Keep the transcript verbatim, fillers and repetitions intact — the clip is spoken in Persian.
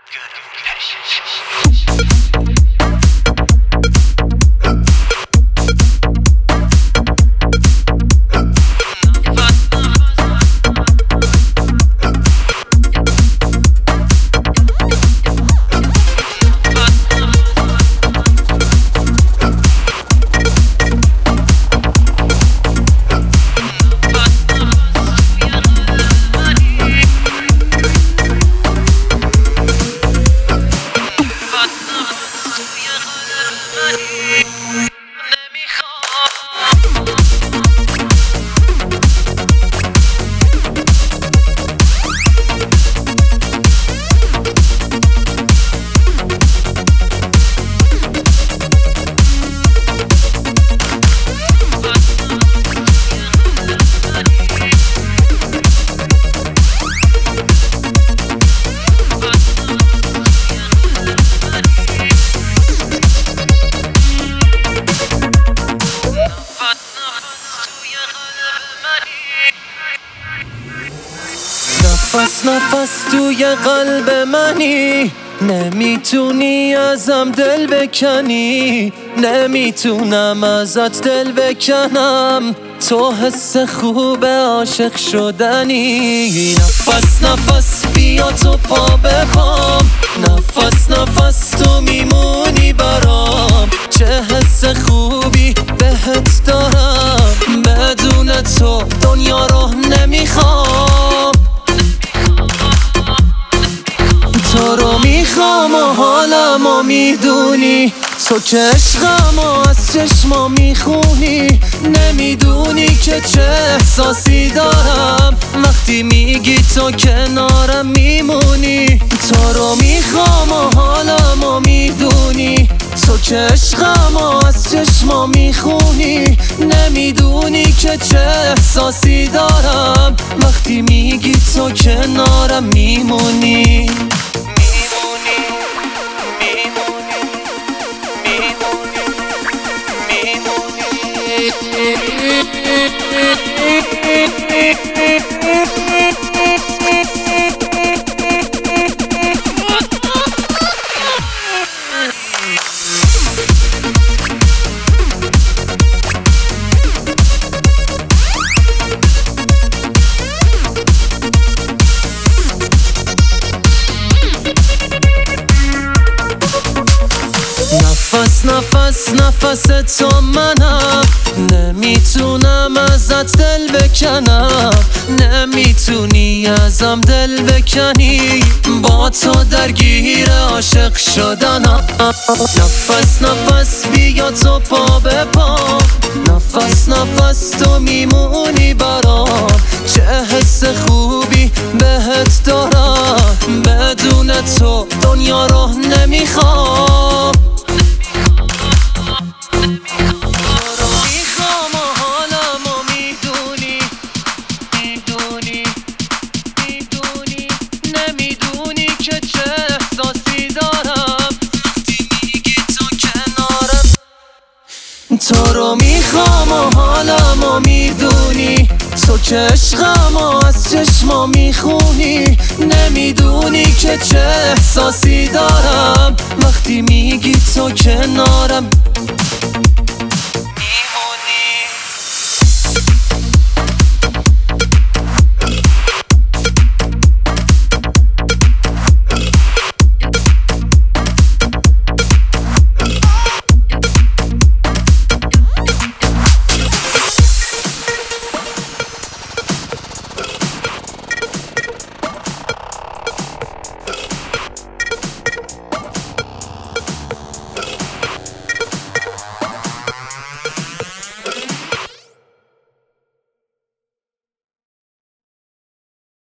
نفس نفس توی قلب منی، نمیتونی ازم دل بکنی، نمیتونم ازت دل بکنم، تو حس خوب عاشق شدنی. نفس نفس بیا تو پا بپام، نفس نفس تو میمونی برام، چه حس خوبی بهت دارم، بدون تو دنیا رو نمیخوام، تو رو میخوام و حالمو میدونی، تو که عشقمو از چشما میخونی، نمیدونی که چه احساسی دارم وقتی میگی تو کنارم میمونی، تو رو میخوام و حالمو میدونی، تو که عشقمو از چشما میخونی، نمیدونی که چه احساسی دارم وقتی میگی تو کنارم میمونی. نفس نفس نفس تو منم، نمیتونم ازت دل بکنم، نمیتونی ازم دل بکنی، با تو درگیر عاشق شدنم. نفس نفس بیا تو پا به پا، نفس نفس تو میمونی برام، چه حس خوبی بهت دارم، بدون تو دنیا رو نمیخوام، تو رو میخوام و حالمو میدونی، تو که عشقمو از چشما میخونی، نمیدونی که چه احساسی دارم وقتی میگی تو کنارم